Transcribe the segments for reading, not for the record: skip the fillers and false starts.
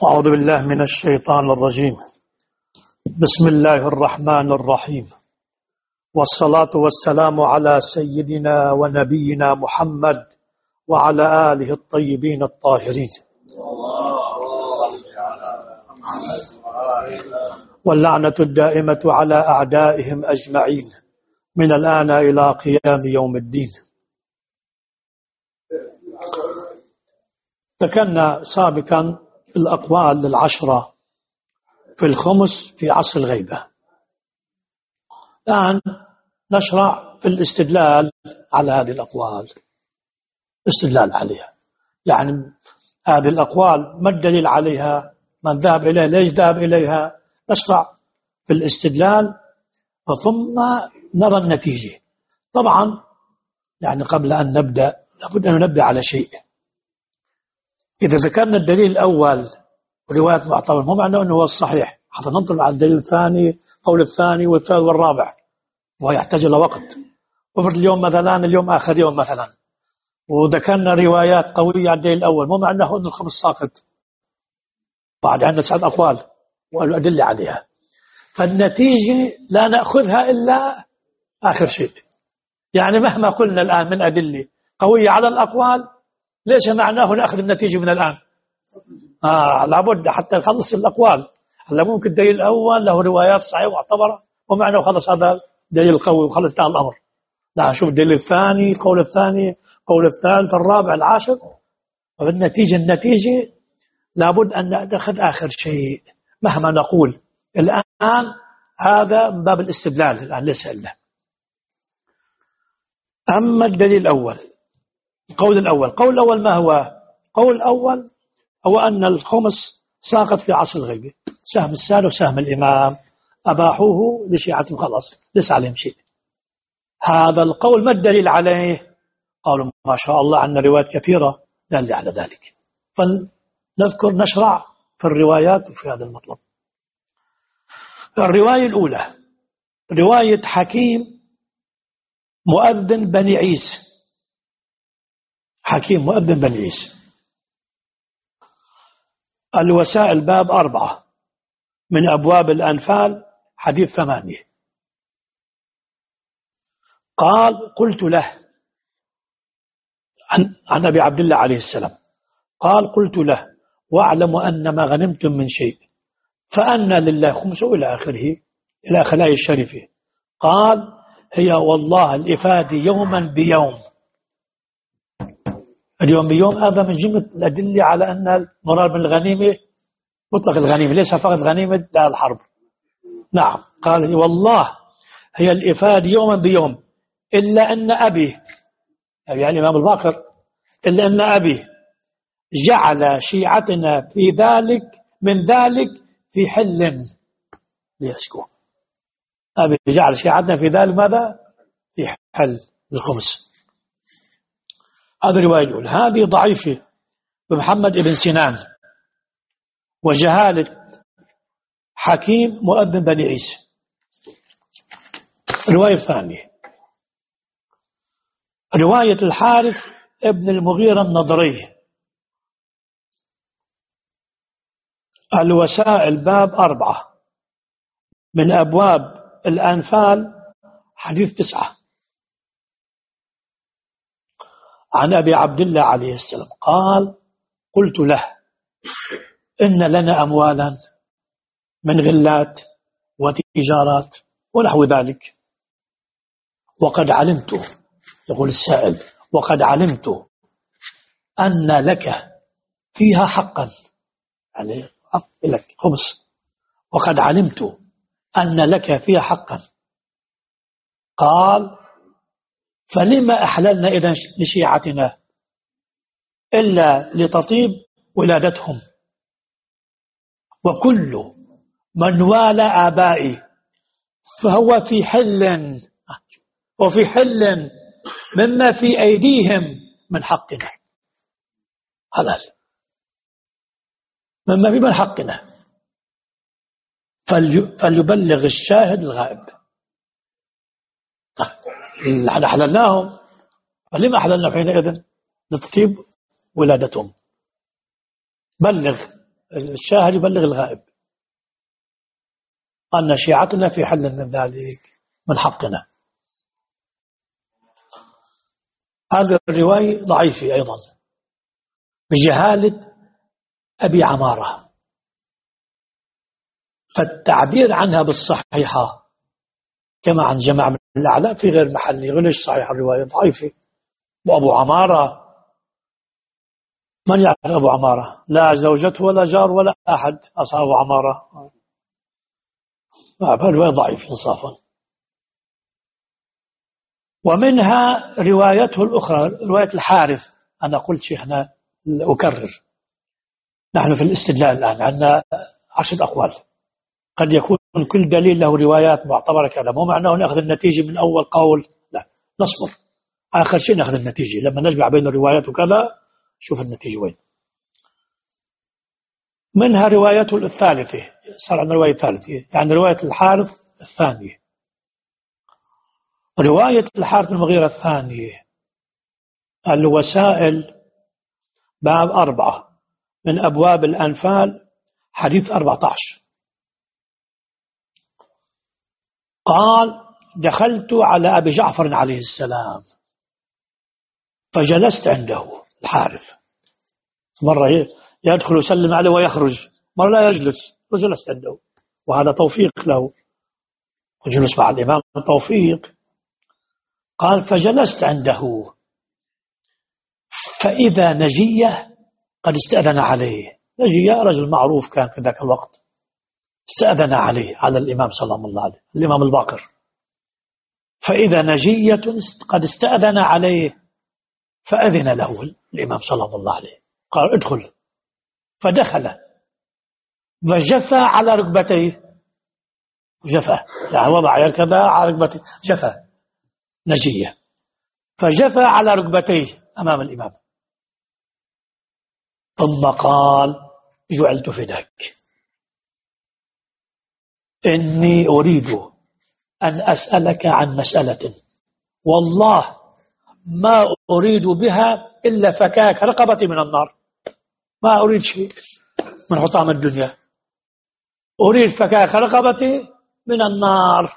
أعوذ بالله من الشيطان الرجيم. بسم الله الرحمن الرحيم، والصلاة والسلام على سيدنا ونبينا محمد وعلى آله الطيبين الطاهرين، واللعنة الدائمة على أعدائهم أجمعين من الآن إلى قيام يوم الدين. ذكرنا سابقا الأقوال العشرة في الخمس في عصر الغيبة. الآن نشرع في الاستدلال على هذه الأقوال، استدلال عليها، يعني هذه الأقوال ما الدليل عليها، من ذهب إليها، ليش ذهب إليها، نشرع في الاستدلال ثم نرى النتيجة. طبعا يعني قبل أن نبدأ لابد أن ننبه على شيء. إذا ذكرنا الدليل الأول رواية معتبر مو معناه أنه هو الصحيح، حتى ننطلق على الدليل الثاني، قول الثاني والثالث والرابع، وهو يحتاج إلى وقت. وفرض اليوم مثلا، اليوم آخر يوم مثلا، وذكرنا روايات قوية على الدليل الأول، مو معناه أنه الخمس ساقط، بعد عندنا 9 أقوال والأدلة عليها، فالنتيجة لا نأخذها إلا آخر شيء. يعني مهما قلنا الآن من أدلة قوية على الأقوال، ليس معناه نأخذ النتيجة من الآن. لابد حتى نخلص الأقوال. هلا ممكن الدليل الأول له روايات صحيحة معتبرة ومعناه خلص هذا دليل قوي وخلص انتهى الأمر. لا، نشوف الدليل الثاني، قول الثاني، قول الثالث، الرابع، العاشر، النتيجة لابد أن نأخذ آخر شيء مهما نقول. الآن هذا من باب الاستدلال، الآن ليس إلا. أما الدليل الأول، القول الأول ما هو؟ قول الأول هو أن الخمس ساقط في عصر الغيبة، سهم السادة وسهم الإمام أباحوه لشيعة، خلاص ليس عليهم شيء. هذا القول ما الدليل عليه؟ قالوا ما شاء الله عندنا روايات كثيرة دالة على ذلك، فنذكر نشرع في الروايات وفي هذا المطلب. الرواية الأولى رواية حكيم مؤذن بني عيس، حكيم مؤذن بني عيس، الوسائل باب 4 من أبواب الأنفال، حديث 8. قال قلت له عن أبي عبد الله عليه السلام، قال قلت له واعلم أن ما غنمتم من شيء فأن لله خمسه إلى آخره، إلى آخر الآية الشريفة. قال هي والله الإفادة يوما بيوم. اليوم بيوم هذا من جملة الأدلة على أن المراد بالغنيمة مطلق الغنيمة، ليس فقط غنيمة دار الحرب. نعم، قال والله هي الإفادة يوما بيوم، إلا أن أبي، يعني الإمام الباقر، إلا أن أبي جعل شيعتنا في ذلك من ذلك في حل ليشكو. أبي جعل شيعتنا في ذلك ماذا؟ في حل الخمس. هذه الرواية الأولى. هذه ضعيفة بمحمد ابن سنان وجهالة حكيم مؤذن بني عيسى. الرواية الثانية رواية الحارث ابن المغيرة النضري، الوسائل باب 4 من أبواب الأنفال، حديث 9. عن أبي عبد الله عليه السلام قال قلت له إن لنا أموالا من غلات وتجارات ونحو ذلك، وقد علمت، يقول السائل، وقد علمت أن لك فيها حقا، يعني حق لك خمس، وقد علمت أن لك فيها حقا. قال فلما أحللنا إذن لشيعتنا إلا لتطيب ولادتهم، وكل من والى آبائي فهو في حل، وفي حل مما في أيديهم من حقنا، حلال مما في من حقنا، فليبلغ الشاهد الغائب. نحن أحللناهم، فلما أحللنا حينئذ لتطيب ولادتهم؟ بلغ الشاهد يبلغ الغائب أن شيعتنا في حل من ذلك، من حقنا. هذه الرواية ضعيفة أيضا بجهالة أبي عمارة، فالتعبير عنها بالصحيحة كما عن جماعة من الأعلام في غير محل، غلش صحيح الرواية ضعيفة. وأبو عمارة من يعرف أبو عمارة؟ لا زوجته ولا جار ولا أحد أصحاب أبو عمارة. الرواية ضعيف إنصافا. ومنها روايته الأخرى رواية الحارث. أنا قلت شيخنا أكرر، نحن في الاستدلال الآن عندنا 10 أقوال، قد يكون كل دليل له روايات معتبرة كذا، مو معناه نأخذ النتيجة من أول قول، لا، نصبر آخر شيء نأخذ النتيجة لما نجمع بين الروايات وكذا، شوف النتيجة وين. منها روايته الثالثة، صار عندنا رواية ثالثة، يعني رواية الحارث الثانية. رواية الحارث بن المغيرة الثانية الوسائل باب 4 من أبواب الأنفال حديث 14. قال: دخلت على أبي جعفر عليه السلام فجلست عنده. الحارث مرة يدخل يسلم عليه ويخرج، مرة لا يجلس، وجلست عنده، وهذا توفيق له، وجلس مع الإمام توفيق. قال: فجلست عنده فإذا نجية قد استأذن عليه. نجية رجل معروف كان في ذاك الوقت، استأذن عليه على الإمام صلى الله عليه وسلم، الإمام الباقر. فإذا نجية قد استأذن عليه فأذن له الإمام صلى الله عليه، قال: ادخل. فدخل وجثى على ركبتيه، جثى يعني وضع يركض على ركبتيه، جثى نجية، فجثى على ركبتيه أمام الإمام، ثم قال: جعلت فداك، إني أريد أن أسألك عن مسألة والله ما أريد بها إلا فكاك رقبتي من النار، ما أريد شيء من حطام الدنيا، أريد فكاك رقبتي من النار.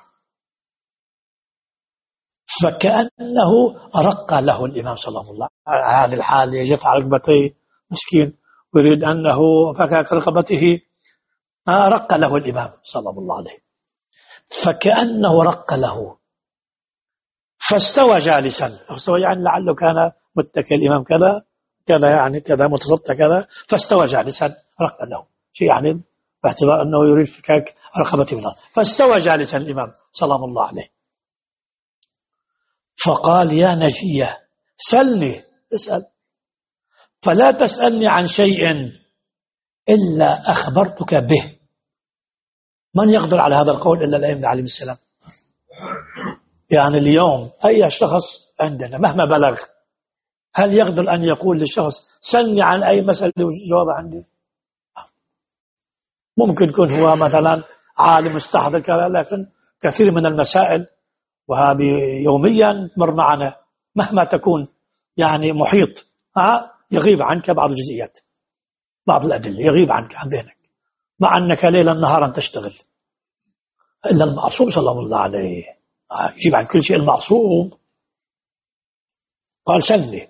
فكأنه رق له الإمام صلى الله عليه وسلم، هذه الحالة يجث على رقبتيه مسكين، ويريد أنه فكاك رقبته، رق له الإمام صلى الله عليه، فكأنه رق له، فاستوى جالسا، استوى يعني لعله كان متكئ الإمام كذا كذا، يعني كذا متسطح كذا، فاستوى جالسا، رق له شيء يعني باعتبار أنه يريد فكاك رقبته منه، فاستوى جالسا الإمام صلى الله عليه. فقال: يا نجية سلني، اسأل، فلا تسألني عن شيء إلا أخبرتك به. من يقدر على هذا القول إلا الأئمة عليهم السلام؟ يعني اليوم أي شخص عندنا مهما بلغ، هل يقدر أن يقول للشخص سلني عن أي مسألة وجواب عندي؟ ممكن يكون هو مثلا عالم مستحضر كذا، لكن كثير من المسائل وهذه يوميا تمر معنا مهما تكون يعني محيط، يغيب عنك بعض الجزئيات، بعض الأدلة يغيب عنك عن ذهنك، مع أنك ليلا نهارا تشتغل. إلا المعصوم صلى الله عليه يجيب عن كل شيء المعصوم. قال: سلني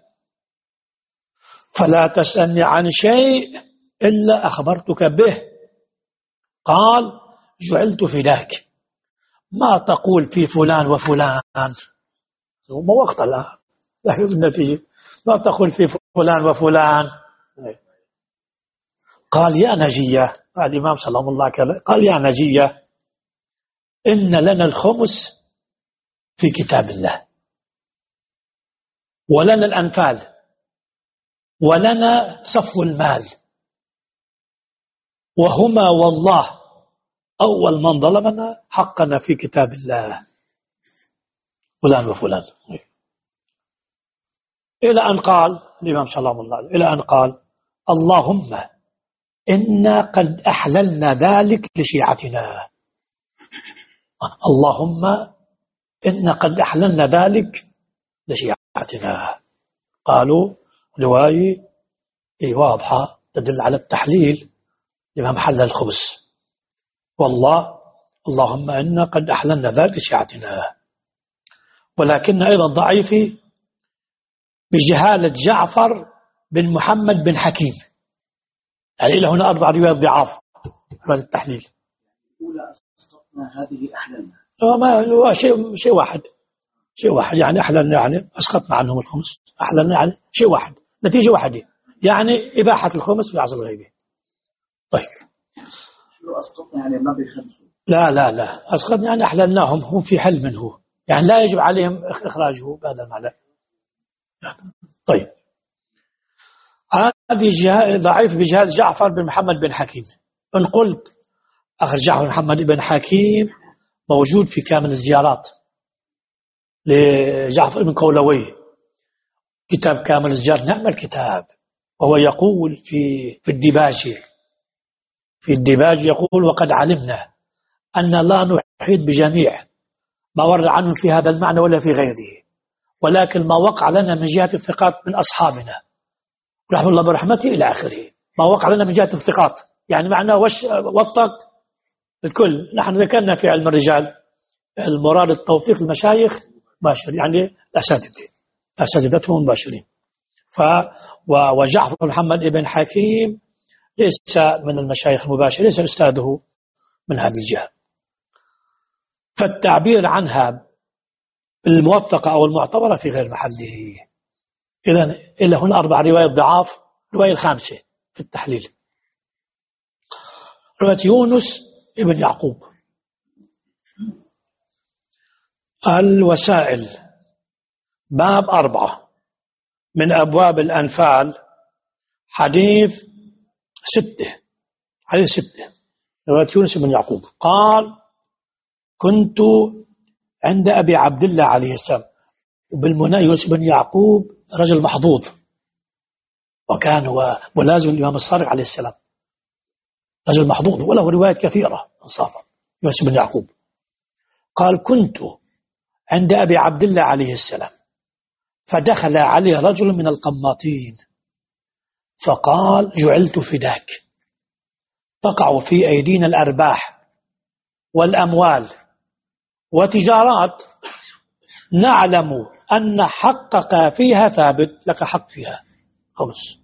فلا تسألني عن شيء إلا أخبرتك به. قال: جعلت فداك، ما تقول في فلان وفلان؟ ما وقت الآن، لكن النتيجة ما تقول في فلان وفلان. قال: يا نجية، الإمام صلى الله عليه وسلم قال: يا نجية، إن لنا الخمس في كتاب الله، ولنا الأنفال، ولنا صفو المال، وهما والله أول من ظلمنا حقنا في كتاب الله فلان وفلان. إلى أن قال الإمام صلى الله عليه وسلم، إلى أن قال: اللهم إنا قد أحللنا ذلك لشيعتنا، اللهم إنا قد أحللنا ذلك لشيعتنا. قالوا رواية واضحة تدل على التحليل، الإمام حلل الخبز، والله اللهم إنا قد أحللنا ذلك شيعتنا. ولكن أيضا ضعيف بجهالة جعفر بن محمد بن حكيم، يعني إلى هنا 4 روايات ضعاف هذا التحليل. الأولى أسقطنا، هذه أحللنا. ما شيء واحد، يعني أحللنا يعني أسقطنا عنهم الخمس، أحللنا يعني شيء واحد، نتيجة واحدة، يعني إباحة الخمس في العصر الغيبي. طيب شو أسقطنا يعني ما بيخمسوا؟ لا أسقطنا يعني أحللناهم، هم في حل منه، يعني لا يجب عليهم إخراجه بهذا المعنى. طيب هذه ضعيف بجهاز جعفر بن محمد بن حكيم. إن قلت أخر جعفر بن محمد بن حكيم موجود في كامل الزيارات لجعفر بن قولوي، كتاب كامل الزيارات، نعم الكتاب. وهو يقول في الديباج يقول: وقد علمنا أن لا نحيط بجميع ما ورد عنه في هذا المعنى ولا في غيره، ولكن ما وقع لنا من جهة الثقات من أصحابنا رحمه الله برحمته إلى آخره. ما وقع لنا من جهة الثقات يعني معناه وثق الكل. نحن ذكرنا في علم الرجال المراد التوثيق المشايخ مباشر، يعني أساتذتهم مباشرين. وجعفر محمد بن حكيم ليس من المشايخ المباشر، ليس أستاذه من هذه الجهة، فالتعبير عنها الموثقة أو المعتبرة في غير محله. إذن إلا هنا 4 روايات ضعاف. الرواية الخامسة في التحليل رواية يونس ابن يعقوب. الوسائل باب 4 من أبواب الأنفال، حديث 6 رواية يونس بن يعقوب قال: كنت عند أبي عبد الله عليه السلام. وبالمنى يونس بن يعقوب رجل محظوظ، وكان ملازم الإمام الصادق عليه السلام، رجل محظوظ وله روايات كثيرة انصافا. يونس بن يعقوب قال: كنت عند أبي عبد الله عليه السلام فدخل عليه رجل من القماطين فقال: جعلت فداك، تقع في أيدينا الأرباح والأموال وتجارات نعلم أن حقك فيها ثابت، لك حق فيها خمس،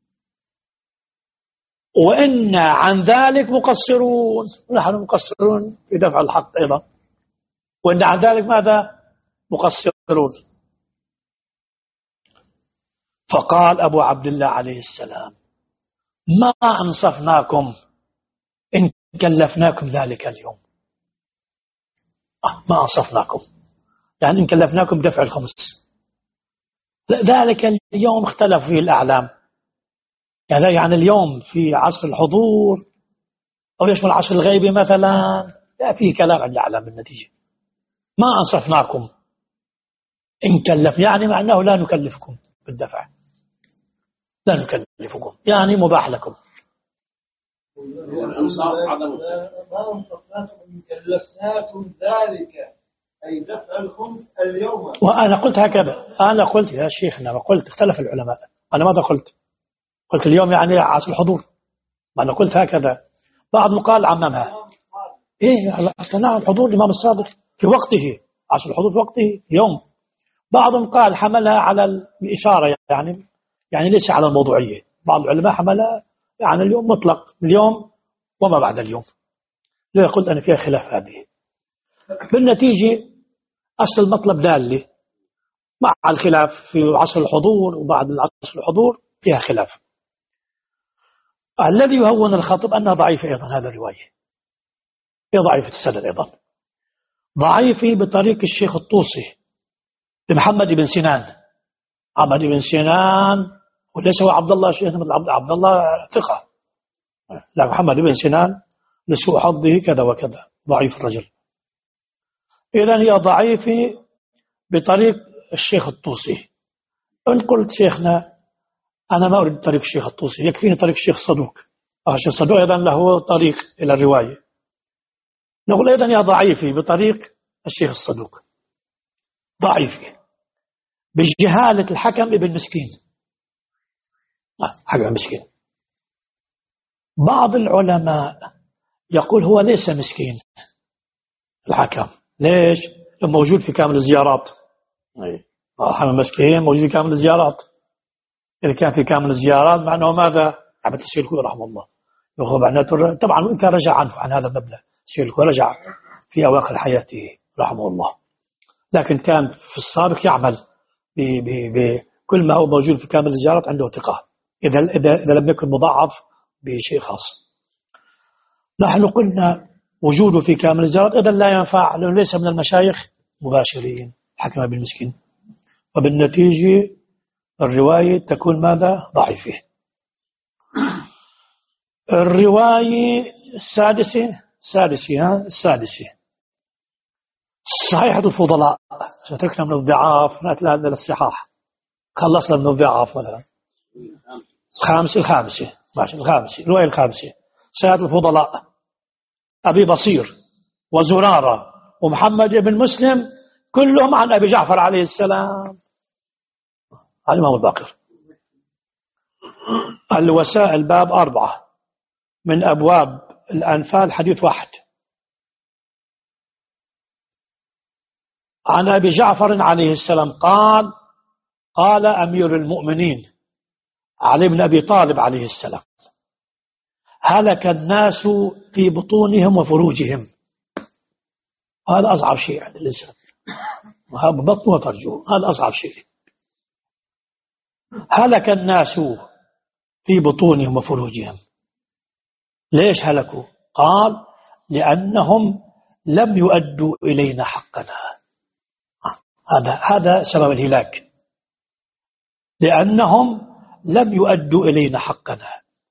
وإن عن ذلك مقصرون، نحن مقصرون في دفع الحق أيضا، وإن عن ذلك ماذا؟ مقصرون. فقال أبو عبد الله عليه السلام: ما أنصفناكم إن كلفناكم ذلك اليوم. ما أنصفناكم يعني إن كلفناكم دفع الخمس. ذلك اليوم اختلف فيه الأعلام، يعني اليوم في عصر الحضور أو يشمل عصر الغيبي مثلا، لا فيه كلام عن الأعلام بالنتيجة. ما أنصفناكم إن كلفنا يعني معناه لا نكلفكم بالدفع، لا نكلفكم يعني مباح لكم. ما أنصفناكم إن كلفناكم ذلك أي دفع الخمس اليوم. وأنا قلت هكذا، أنا قلت يا شيخنا، وقلت اختلف العلماء. أنا ماذا قلت اليوم يعني عصر الحضور، ما أنا قلت هكذا. بعضهم قال عممها، نعم حضور الإمام الصادق في وقته، عصر الحضور في وقته اليوم. بعضهم قال حملها على الإشارة، يعني ليس على الموضوعية. بعض العلماء حملها يعني اليوم مطلق، اليوم وما بعد اليوم. لذا قلت أنا فيها خلاف هذه. بالنتيجة أصل المطلب دالة مع الخلاف في عصر الحضور وبعد عصر الحضور فيها خلاف. الذي يهون الخطب أنها ضعيفة أيضا، هذا الرواية هي ضعيفة السند أيضا، ضعيفة بطريق الشيخ الطوسي لمحمد بن سنان. محمد بن سنان وليس هو عبد الله شيخ مثل عبد الله ثقة، لا محمد بن سنان لسوء حظه كذا وكذا، ضعيف الرجل. إذن هي ضعيفة بطريق الشيخ الطوسي. إن قلت شيخنا أنا ما أريد طريق الشيخ الطوسي، يكفيني طريق الشيخ الصدوق. الشيخ الصدوق أيضا له طريق إلى الرواية، نقول أيضا هي ضعيفة بطريق الشيخ الصدوق، ضعيفة بجهالة الحكم ابن مسكين. حكم مسكين بعض العلماء يقول هو ليس مسكين الحكم. ليش؟ لأنه موجود في كامل الزيارات. حكم مسكين موجود في كامل الزيارات. إذا كان في كامل الزيارات معناه ماذا؟ عبد السيد الخوي رحمه الله طبعا وإن كان رجع عنه عن هذا المبدأ. السيد الخوي رجع في أواخر حياته رحمه الله، لكن كان في السابق يعمل بكل ما هو موجود في كامل الزيارات عنده ثقة، إذا لم يكن مضاعف بشيء خاص. نحن قلنا وجوده في كامل الزيارات إذا لا ينفع لأنه ليس من المشايخ مباشرين حكم بالمسكين، وبالنتيجة الرواية تكون ماذا؟ ضعيفة. الرواية السادسة صحيحة الفضلاء. تركنا من الضعاف نأتي للصحاح، خلصنا من الضعاف مثلا. الخامسة الرواية الخامسة صحيحة الفضلاء أبي بصير وزرارة ومحمد بن مسلم كلهم عن أبي جعفر عليه السلام عن الإمام الباقر. الوسائل باب 4 من أبواب الأنفال حديث 1 عن أبي جعفر عليه السلام قال أمير المؤمنين علي بن أبي طالب عليه السلام: هلك الناس في بطونهم وفروجهم. هذا أصعب شيء عند الإنسان، بطنه وفرجه، هذا أصعب شيء. هلك الناس في بطونهم وفروجهم. ليش هلكوا؟ قال: لأنهم لم يؤدوا إلينا حقنا. هذا سبب الهلاك، لأنهم لم يؤدوا إلينا حقنا.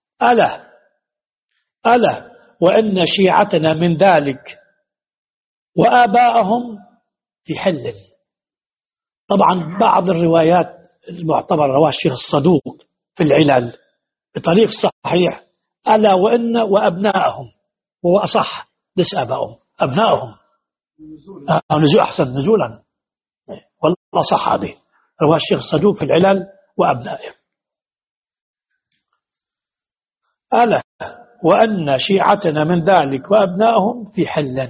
ألا وإن شيعتنا من ذلك وآباءهم في حل. طبعا بعض الروايات المعتبرة رواه الشيخ الصدوق في العلل بطريق صحيح: ألا وإن وأبناءهم، وهو أصح ليس آباءهم، أبناءهم نزول أحسن نزولا، والله صح هذه رواه الشيخ الصدوق في العلل وأبنائهم. ألا وأن شيعتنا من ذلك وأبنائهم في حل.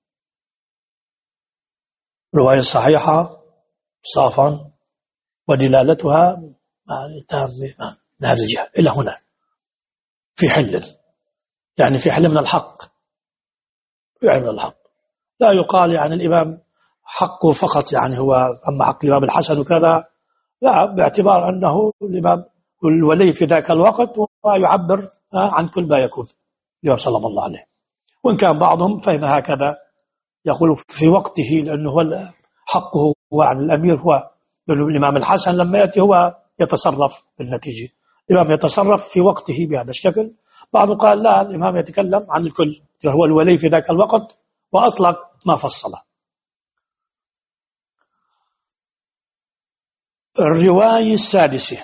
رواية صحيحة صافا ودلالتها تامة من هذه الجهة إلى هنا في حل، يعني في حل من الحق، يعني من الحق. لا يقال يعني الإمام حقه فقط، يعني هو أما حق الإمام الحسن وكذا، لا، باعتبار أنه الإمام الولي في ذاك الوقت ويعبر عن كل ما يكون الإمام صلى الله عليه. وإن كان بعضهم فهم هكذا يقول في وقته، لأنه هو حقه هو عن الأمير، هو الإمام الحسن لما يأتي هو يتصرف بالنتيجة، الإمام يتصرف في وقته بهذا الشكل. بعضهم قال لا، الإمام يتكلم عن الكل، هو الولي في ذاك الوقت وأطلق ما فصله. الرواية السادسة،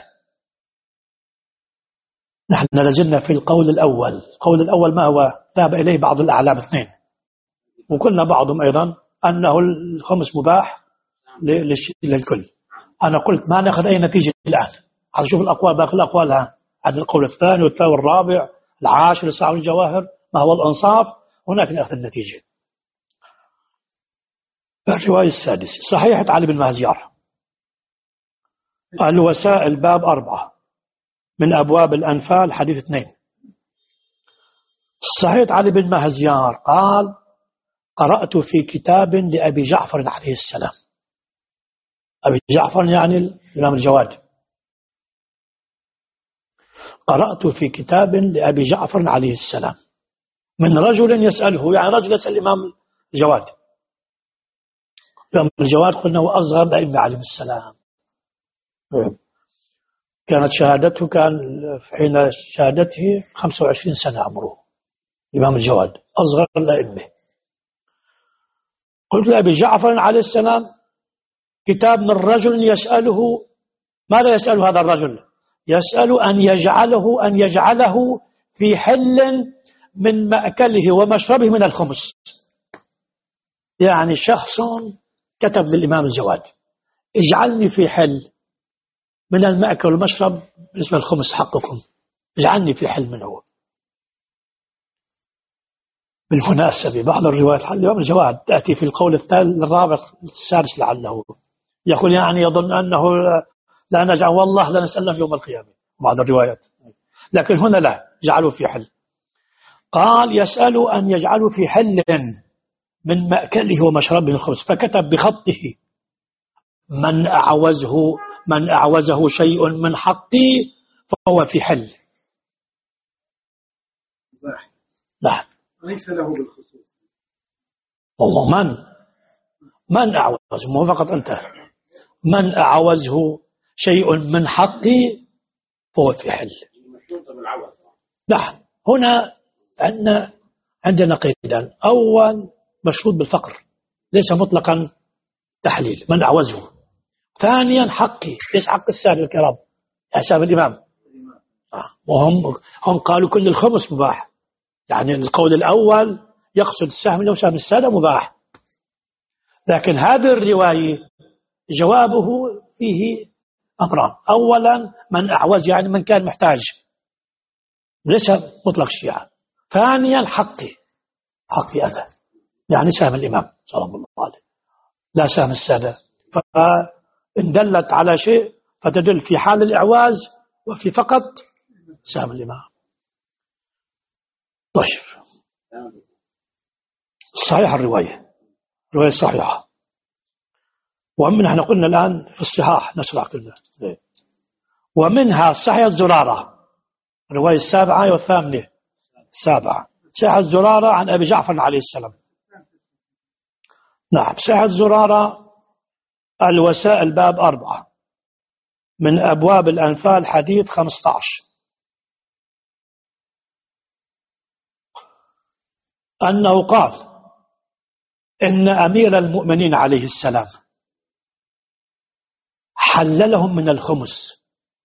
نحن لازلنا في القول الأول. القول الأول ما هو؟ ذهب إليه بعض الأعلام 2، وقلنا بعضهم أيضا أنه الخمس مباح للكل. أنا قلت ما نأخذ أي نتيجة الآن، على شوف الأقوال، باقي الأقوال عن القول الثاني والثالث والرابع العاشر الساعة والجواهر ما هو الأنصاف، هناك نأخذ النتيجة. الرواية السادسة صحيحة علي بن مهزيار. الوسائل باب 4 من أبواب الأنفال حديث 2. صحيح علي بن مهزيار قال: قرأت في كتاب لأبي جعفر عليه السلام. أبي جعفر يعني الإمام الجواد. قرأت في كتاب لأبي جعفر عليه السلام من رجل يسأله، يعني رجل يسأل الإمام الجواد. الإمام الجواد قلنا هو أصغر الأئمة عليه السلام، كانت شهادته حين شهادته 25 سنة عمره. الإمام الجواد أصغر الأئمة. قلت لأبي جعفر عليه السلام كتاب من رجل يسأله، ماذا يسأل هذا الرجل؟ يسأل أن يجعله في حل من مأكله ومشربه من الخمس. يعني شخص كتب للإمام الجواد: اجعلني في حل من المأكل والمشرب بالنسبة للخمس حقكم، اجعلني في حل منه. بالمناسبة بعض الروايات اليوم الجواد تأتي في القول الثالث الرابع السادس لعله يقول يعني يظن أنه لا نجعل والله لا نسألهم يوم القيامة بعض الروايات، لكن هنا لا جعلوا في حل. قال يسأل أن يجعلوا في حل من مأكله ومشربه الخبز، فكتب بخطه من أعوزه شيء من حقي فهو في حل. لا ليس له بالخصوص. والله من أعوزه، مو فقط أنت، من أعوزه شيء من حقي فهو في حل. لا هنا عندنا قيدان. أول مشروط بالفقر ليس مطلقا تحليل من أعوزه. ثانيا حقي، ليش حق السادة الكرام يا شاب الإمام؟ وهم قالوا كل الخمس مباح، يعني القول الأول يقصد السهم لو سهم السادة مباح، لكن هذه الرواية جوابه فيه أمران. أولا من أعوز يعني من كان محتاج ليس مطلق الشيعة. ثانيا حقي أنا يعني سهم الإمام صلى الله عليه لا سهم السادة. فإن دلت على شيء فتدل في حال الإعواز وفي فقط سهم الإمام. طيب صحيح الرواية صحيحة، ومن احنا قلنا الآن في الصحاح نشرح كلنا. ومنها صحيح الزرارة الرواية السابعة والثامنة السابعة. صحيح الزرارة عن أبي جعفر عليه السلام. نعم صحيح الزرارة الوسائل باب 4 من أبواب الأنفال حديث 15 أنه قال إن أمير المؤمنين عليه السلام حللهم من الخمس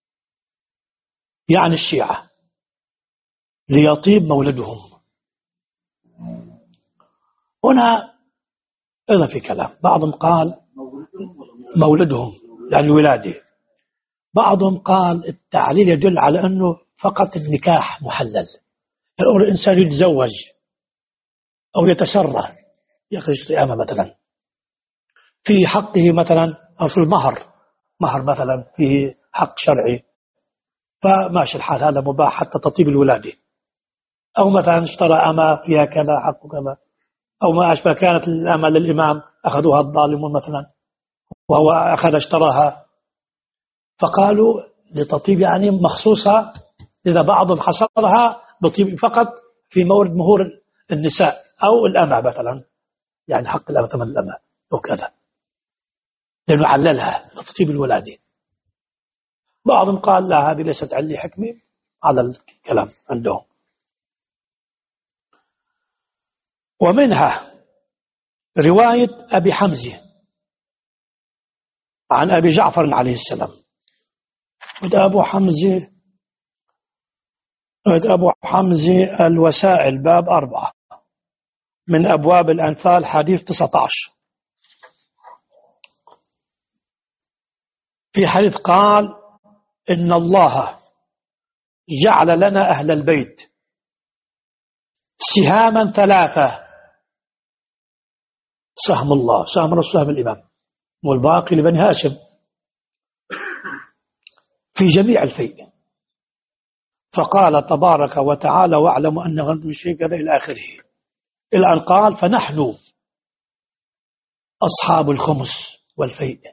يعني الشيعة ليطيب مولدهم. هنا أيضا في كلام، بعضهم قال مولدهم يعني ولادة، بعضهم قال التعليل يدل على أنه فقط النكاح محلل، يعني الإنسان يتزوج أو يتسرى يخرج رئامة مثلا في حقه مثلا، أو في مهر مثلا فيه حق شرعي فماشي الحال هذا مباح حتى تطيب الولادة. أو مثلا اشترى أمة فيها كذا حق كذا، أو ما أشبه كانت الأمة للإمام أخذوها الظالمون مثلا وهو اشتراها، فقالوا لتطيب يعني مخصوصة، إذا بعضهم حصرها بطيب فقط في مورد مهور النساء أو الأمة مثلا، يعني حق الأمة ثمن الأمة أو كذا، لأنه عللها لتطيب الولادة. بعضهم قال لا هذه ليست علة حكمة على الكلام عندهم. ومنها رواية أبي حمزة عن أبي جعفر عليه السلام. أبو حمزة الوسائل باب 4 من أبواب الأنفال حديث 19 في حديث قال إن الله جعل لنا أهل البيت سهاما 3، سهم الله سهم رسول سهم الإمام والباقي لبني هاشم في جميع الفيء. فقال تبارك وتعالى واعلموا أن غنم الشيء كذا إلى آخره، إلى أن قال فنحن أصحاب الخمس والفيء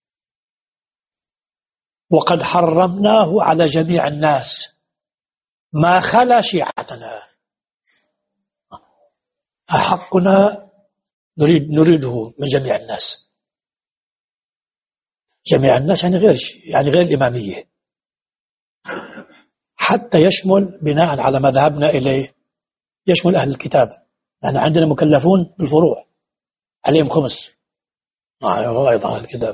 وقد حرمناه على جميع الناس ما خلا شيعتنا. حقنا نريده من جميع الناس، جميع الناس يعني غير الإمامية، حتى يشمل بناء على ما ذهبنا إليه يشمل أهل الكتاب، لأن عندنا مكلفون بالفروع عليهم خمس، أيضا أهل الكتاب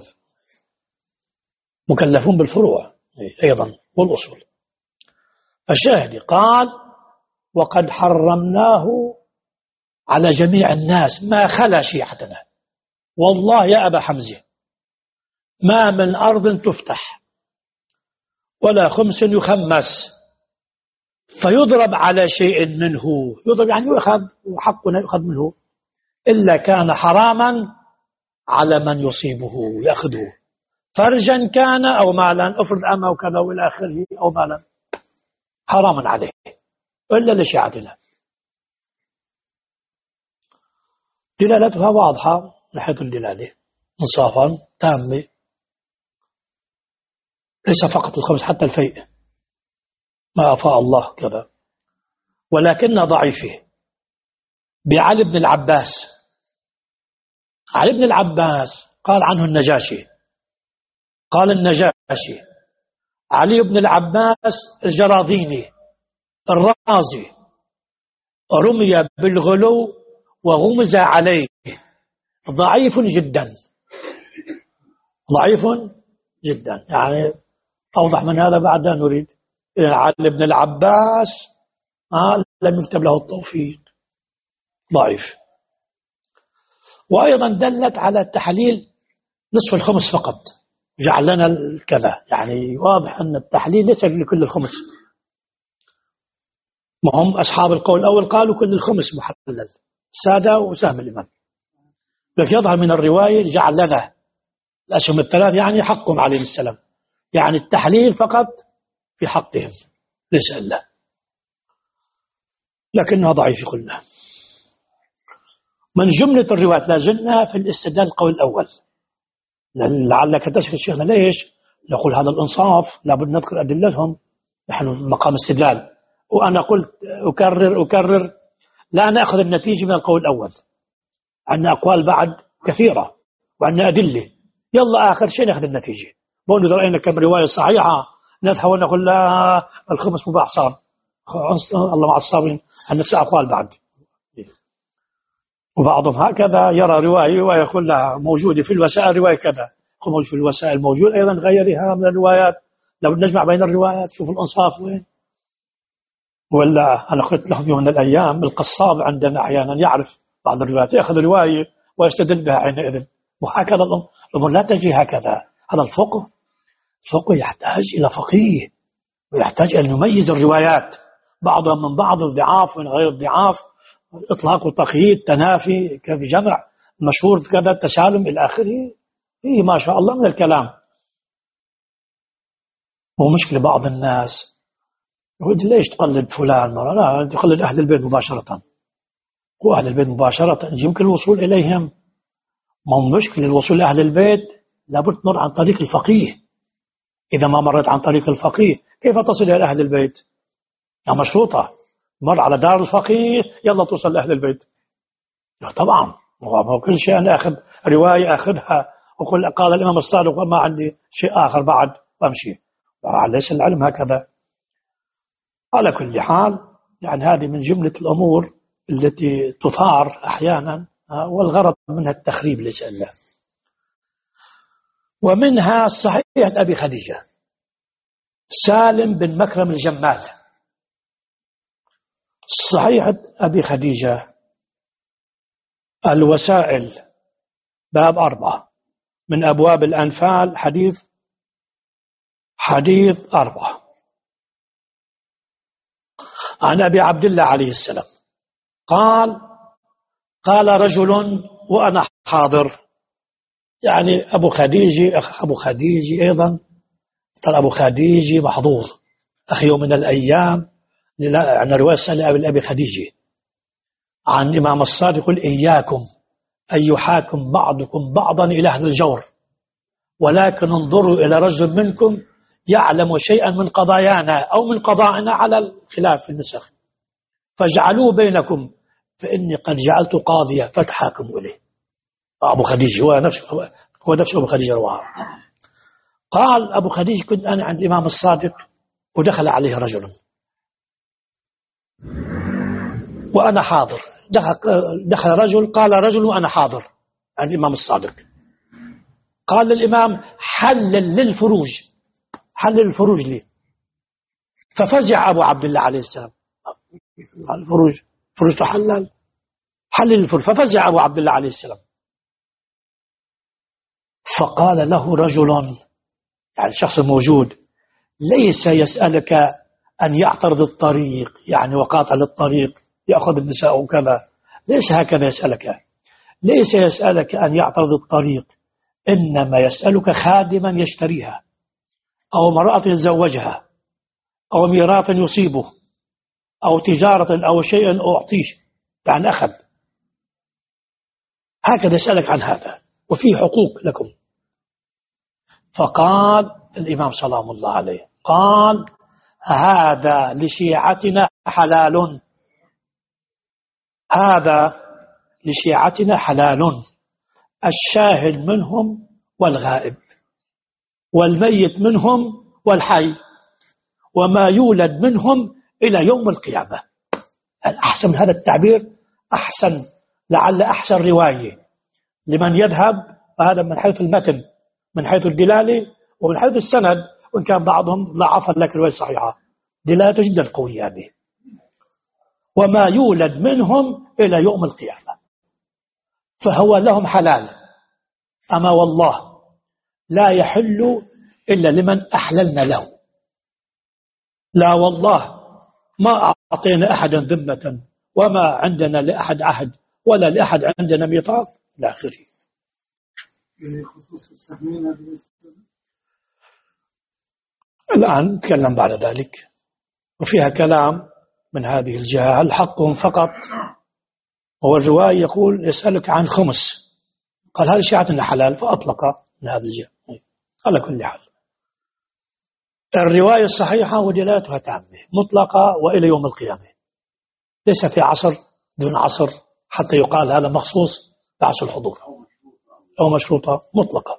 مكلفون بالفروع أيضا والأصول. فالشاهد قال وقد حرمناه على جميع الناس ما خلا شيعتنا. والله يا أبا حمزة ما من أرض تفتح ولا خمس يخمس فيضرب على شيء منه، يضرب يعني يؤخذ وحقنا يؤخذ منه، إلا كان حراما على من يصيبه يأخذه، فرجا كان أو مالا، افرض أما وكذا وإلى آخره، أو مالا حراما عليه إلا لشيعتنا. دلالتها واضحة من حيث الدلالة انصافا تامة، ليس فقط الخمس حتى الفيء ما أفاء الله كذا، ولكن ضعيفه بعلي بن العباس. علي بن العباس قال عنه النجاشي، قال النجاشي علي بن العباس الجراضيني الرازي رمي بالغلو وغمز عليه، ضعيف جدا، ضعيف جدا. يعني أوضح من هذا بعد نريد. علي بن العباس لم يكتب له التوفيق، ضعيف. وأيضا دلت على تحليل نصف الخمس فقط، جعل لنا الكذا، يعني واضح أن التحليل ليس لكل الخمس. ما هم أصحاب القول الأول قالوا كل الخمس محلل، السادة وسهم الإمام، لكن يظهر من الرواية جعل لنا الأسهم الثلاث، يعني حقهم عليهم السلام، يعني التحليل فقط في حقهم ليس إلا، لكنها ضعيف قلنا. من جملة الروايات لا زلنا في الاستدلال القول الأول، لعلك تشكي شيخنا ليش نقول هذا الإنصاف، لابد نذكر أدلتهم، نحن مقام استدلال. وأنا قلت أكرر لا نأخذ النتيجة من القول الأول، عندنا أقوال بعد كثيرة وعندنا أدلة، يلا آخر شيء نأخذ النتيجة. بقول رأينا كم رواية صحيحة نذهب ونقول لا الخمس مباح صار، الله مع الصابرين، عندنا 9 أقوال بعد. وبعضهم هكذا يرى رواية ويقول لها موجودة في الوسائل رواية كذا، موجود في الوسائل موجود أيضا غيرها من الروايات، لو نجمع بين الروايات شوف الأنصاف وين. ولا أنا قلت لهم يوم من الأيام القصاب عندنا أحيانا يعرف بعض الروايات، يأخذ رواية ويستدل بها حينئذ، وهكذا الأمور لا تجي هكذا. هذا الفقه يحتاج إلى فقيه، ويحتاج أن نميز الروايات بعضها من بعض، الضعاف من غير الضعاف، إطلاق وتقييد، تنافي، كيف جمع، مشهور كذا، تسالم إلى آخره، فيه ما شاء الله من الكلام. هو مشكلة بعض الناس يقول ليش تقلد فلان مرة، لا تقلد أهل البيت مباشرة، وأهل البيت مباشرة يمكن الوصول إليهم. ما هو مشكلة الوصول لأهل البيت لابد تمر عن طريق الفقيه، إذا ما مرت عن طريق الفقيه كيف تصل إلى أهل البيت؟ مشروطة، مر على دار الفقيه يلا توصل لأهل البيت. طبعا كل شيء أنا أخذ رواية أخذها وقل قال الإمام الصادق وما عندي شيء آخر بعد وأمشي، ليس العلم هكذا. على كل حال يعني هذه من جملة الأمور التي تثار أحيانا، والغرض منها التخريب ليس إلا. ومنها صحيح أبي خديجة سالم بن مكرم الجمال. صحيح أبي خديجة الوسائل باب 4 من أبواب الأنفال، حديث 4 عن أبي عبد الله عليه السلام قال رجل وأنا حاضر، يعني أبو خديجة أيضا، ترى أبو خديجة محظوظ، أخي يوم من الأيام عن رواية سأل أبي خديجة عن الإمام الصادق يقول إياكم أن يحاكم بعضكم بعضا إلى أهل الجور، ولكن انظروا إلى رجل منكم يعلم شيئا من قضايانا أو من قضائنا على الخلاف في النسخ، فاجعلوه بينكم فإني قد جعلت قاضية فتحاكموا إليه. أبو خديجة هو نفسه أبو خديجة رواه. قال أبو خديجة كنت أنا عند الإمام الصادق ودخل عليه رجل وأنا حاضر، دخل رجل، قال رجل وأنا حاضر عند الإمام الصادق، قال للإمام حلل الفروج لي، ففزع أبو عبد الله عليه السلام، الفروج تحلل، حلل الفروج، ففزع أبو عبد الله عليه السلام، فقال له رجل، يعني شخص موجود، ليس يسألك أن يعترض الطريق يعني وقاطع للطريق يأخذ النساء وكذا، ليس هكذا يسألك، ليس يسألك أن يعترض الطريق، إنما يسألك خادما يشتريها أو امرأة يتزوجها أو ميراث يصيبه أو تجارة أو شيء أعطيه يعني أخذ، هكذا يسألك عن هذا وفيه حقوق لكم. فقال الإمام سلام الله عليه قال هذا لشيعتنا حلال، هذا لشيعتنا حلال، الشاهد منهم والغائب والميت منهم والحي وما يولد منهم إلى يوم القيامة. الأحسن من هذا التعبير أحسن، لعل أحسن رواية لمن يذهب، وهذا من حيث المتن من حيث الدلالة ومن حيث السند، وإن كان بعضهم ضعف لك الرواية الصحيحة دلالته جدا قوية به. وما يولد منهم إلى يوم القيامة فهو لهم حلال، أما والله لا يحل إلا لمن أحللنا له. لا والله ما أعطينا أحدا ذمة وما عندنا لأحد عهد ولا لأحد عندنا ميثاق إلى آخره. خصوص السهمين الآن نتكلم بعد ذلك، وفيها كلام من هذه الجهة هل حقهم فقط، هو الرواية يقول يسألك عن خمس، قال هل شيعتنا حلال فأطلق من هذه الجهة. على كل حال الرواية الصحيحة ودلالتها تامة مطلقة وإلى يوم القيامة، ليس في عصر دون عصر حتى يقال هذا مخصوص بعصر الحضور أو مشروطة مطلقة.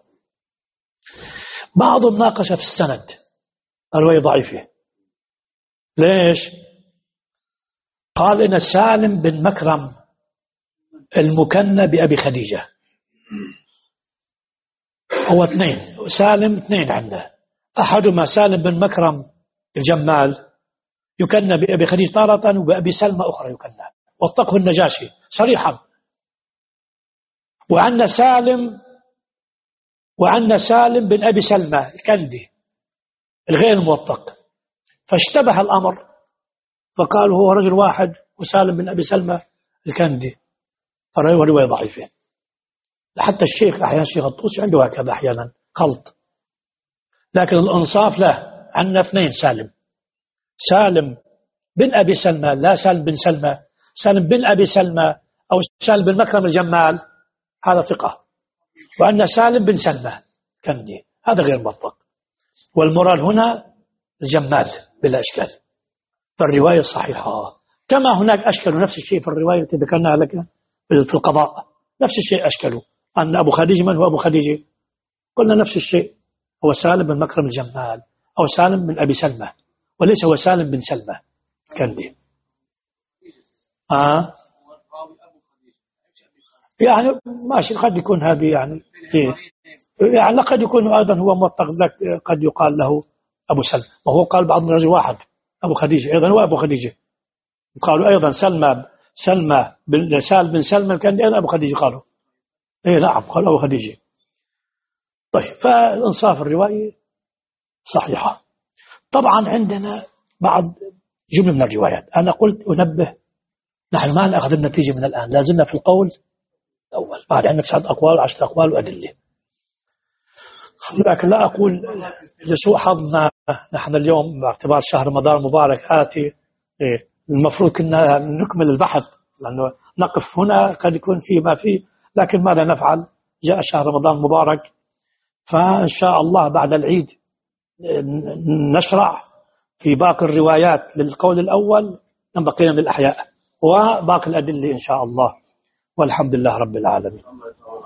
بعضهم ناقش في السند الرواية ضعيفة. ليش؟ قال إن سالم بن مكرم المكنى بأبي خديجة هو اثنين، سالم اثنين عنده، أحدهما سالم بن مكرم الجمال يكنى بأبي خديجة تارة وبأبي سلمى أخرى يكنى، وثقه النجاشي صريحا. وعن سالم بن أبي سلمى الكندي الغير الموثق، فاشتبه الأمر فقالوا هو رجل واحد وسالم بن أبي سلمى الكندي، فالرواية رواية ضعيفة. حتى الشيخ أحيانا الشيخ الطوسي عنده هكذا أحيانا خلط، لكن الأنصاف له عنا اثنين، سالم بن أبي سلمى، لا سالم بن سلمى، سالم بن أبي سلمى أو سالم بن مكرم الجمال هذا ثقة، وأن سالم بن سلمى كندي هذا غير موثق، والمراد هنا الجمال بلا إشكال. فالرواية الصحيحة كما هناك أشكلوا نفس الشيء في الرواية التي ذكرناها لك في القضاء، نفس الشيء أشكلوا أن أبو خديجة من هو أبو خديجة، قلنا نفس الشيء هو سالم بن مكرم الجمال أو سالم بن أبي سلمى، وليس هو سالم بن سلمى كندي. يعني ماشي قد يكون هذه يعني يعني قد يكون أيضا هو موثق ذاك، قد يقال له أبو سلمى، وهو قال بعض من رجل واحد أبو خديجة أيضا هو أبو خديجة، قالوا أيضا سالم بن سلمى كان أيضا أبو خديجة، قالوا إيه نعم قالوا أبو خديجة. طيب فالإنصاف الرواية صحيحة. طبعا عندنا بعض جملة من الروايات، أنا قلت أنبه نحن ما نأخذ النتيجة من الآن، لازلنا في القول الأول، بعد عندك 9 أقوال 10 أقوال وأدلة، لكن لا أقول لسوء حظنا نحن اليوم باعتبار شهر رمضان المبارك آتي المفروض كنا نكمل البحث، لأنه نقف هنا قد يكون فيه ما فيه، لكن ماذا نفعل؟ جاء شهر رمضان المبارك، فإن شاء الله بعد العيد نشرع في باقي الروايات للقول الأول، بقينا من الأحياء وباقي الأدلة إن شاء الله، والحمد لله رب العالمين.